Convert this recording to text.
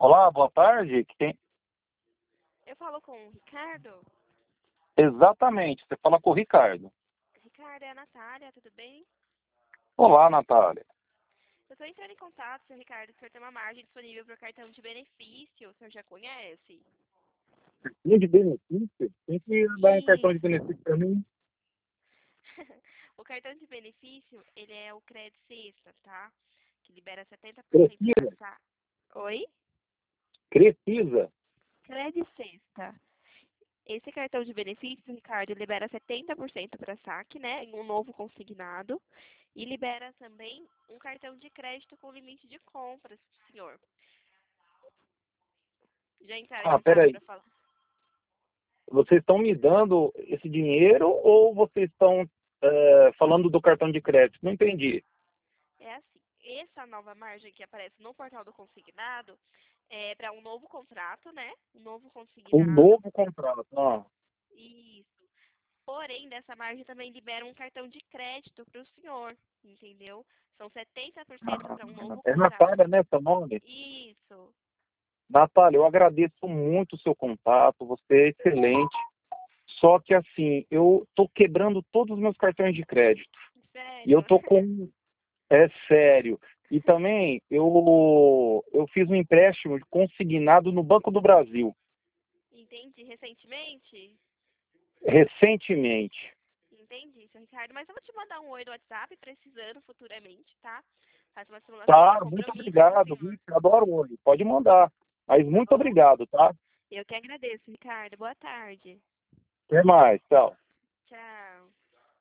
Olá, boa tarde. Eu falo com o Ricardo. Exatamente, você fala com o Ricardo. Ricardo, é a Natália, tudo bem? Olá, Natália. Eu estou entrando em contato, seu Ricardo, o senhor tem uma margem disponível para o cartão de benefício, o senhor já conhece? E de benefício? Tem que dar um cartão de Isso. benefício para mim. O cartão de benefício, ele é o Cred Sexta, tá? Que libera 70% para Precisa? sa... Oi? Precisa? Cred Sexta. Esse cartão de benefício, Ricardo, libera 70% para saque, né? Em um novo consignado. E libera também um cartão de crédito com limite de compras, senhor. Já entraram em contato Peraí. para falar? Vocês estão me dando esse dinheiro ou vocês estão falando do cartão de crédito? Não entendi. É assim, essa nova margem que aparece no portal do consignado é para um novo contrato, né? Um novo Um consignado. novo contrato. Ah. Isso. Porém, dessa margem também libera um cartão de crédito para o senhor, entendeu? São 70% para um novo É contrato. Natália, né, seu nome? Isso. Natália, eu agradeço muito o seu contato, você é excelente. Só que assim, eu tô quebrando todos os meus cartões de crédito. E eu Sério? tô com... É sério. E também eu fiz um empréstimo consignado no Banco do Brasil, Entendi. Recentemente? recentemente. Entendi, seu Ricardo. Mas eu vou te mandar um oi no WhatsApp, precisando futuramente, tá? Faz uma simulação de Tá, muito compromisso com o obrigado, senhor. viu? Adoro hoje. Pode mandar. Mas Tá muito bom? obrigado, tá? Eu que agradeço, Ricardo. Boa tarde. Até mais, tchau.